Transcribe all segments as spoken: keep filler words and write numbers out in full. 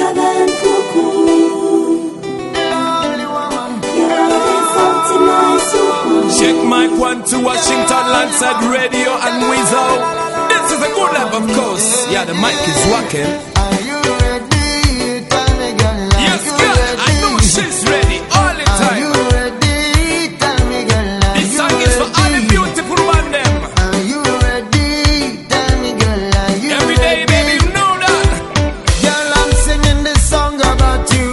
sweeter than cuckoo. Lonely woman. You're the salt in my soup. Check mic one to Washington Landside Radio and Weasel. This is a good life, of course. Yeah, the mic is working. Are you ready? Tell me, girl. Are Yes, you girl, ready? I know she's ready all the Are you time. ready? Tell me, girl. Are This you song is for all the ready? beautiful man them. Are you ready? Tell me, girl. Are you Every day, ready? baby, you know that. Girl, I'm singing this song about you.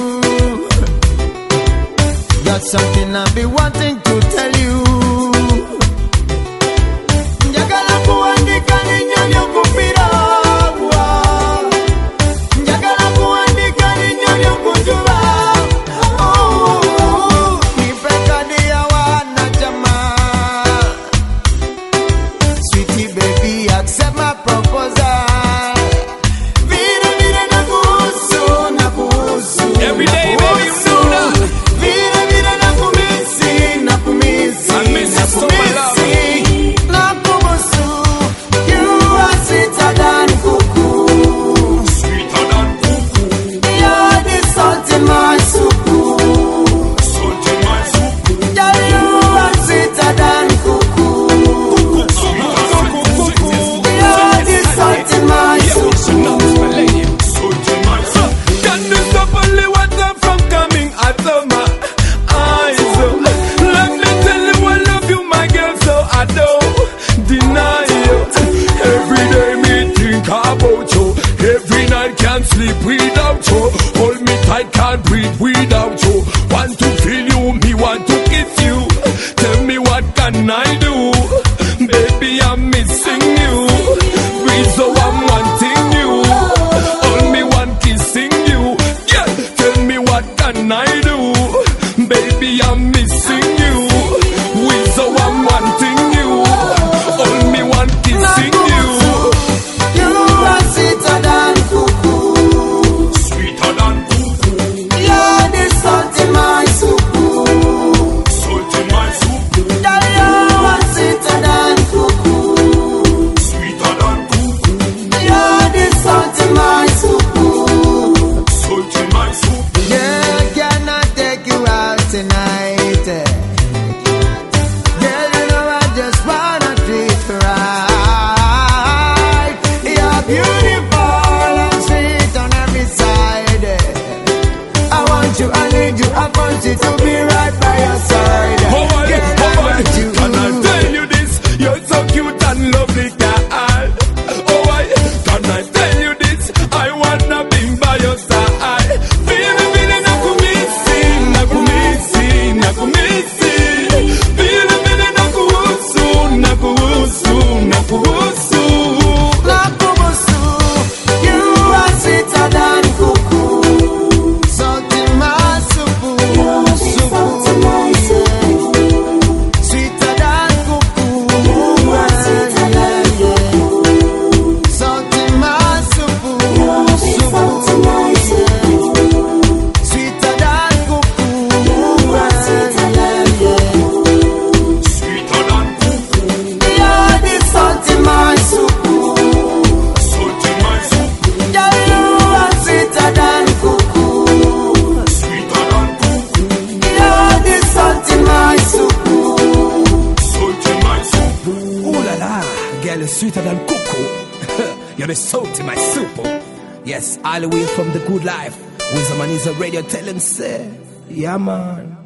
Got something I've been wanting to tell you. Njagala kuandika ninyonyo kupira wa. Njagala kuandika ninyonyo kujuba. Oh, nipe kadi ya wanachama. Sweetie baby, accept my proposal. Vile vile nakuhusu, nakuhusu, Every day, baby, you nakuhusu. know that. Vile vile nakumisi, nakumisi, I miss you so, my love. nakumisi, nakuhusu. You are sweeter than cuckoo. Sweeter than cuckoo, You're the salt in my soup. salt in my soup. Girl, you are sweeter than cuckoo. You're the salt in my soup. Can you stop only water from coming out of my eyes? Let me tell you I love you, my girl, so I don't deny you. Every day me think about you. Every night can't sleep without you. Hold me tight, can't breathe without you. Want to feel you, me want to kiss you. Tell me what can I do? Baby, I'm missing you. So I'm wanting you. Hold me one kissing you. Yeah, tell me what can I do? Baby, I'm missing you. So I'm wanting you. Hold me one kissing you. You are sweeter than cuckoo. Sweeter than cuckoo, You're the salt in my soup. salt in my soup. Girl, you are sweeter than cuckoo. Sweeter than cuckoo, You're the salt in my soup. salt in my soup. Girl, can I take you out tonight? Girl, you know I just wanna treat you right. You're beautiful and sweet on every side. I want you, I need you, I want you to be right by your side. Oh, I, Girl, I oh, I, want you. can I tell you this? You're so cute and lovely, girl. Oh, I, can I tell you this? I wanna be by your side. Feel me, feel me, nakumisi, nakumisi, nakumisi. Feel me, feel me, nakuhusu, nakuhusu, nakuhusu. Nakubusu, you are sweeter than cuckoo. Salt in my soup. You're the salt in my soup. Sweeter than cuckoo. Sweeter than cuckoo. Salt in my soup. You're the salt in my soup. Sweeter than cuckoo. Sweeter than cuckoo. Sweeter than cuckoo, You're the salt in my soup. salt in my soup. Girl, you are sweeter than cuckoo. Sweeter than cuckoo, You're the salt in my soup. salt in my soup. Ooh la la, girl, you're sweeter than cuckoo. You're the salt in my soup. Yes, all the way from the good life. With the man is a radio, tell him, say, yeah, man.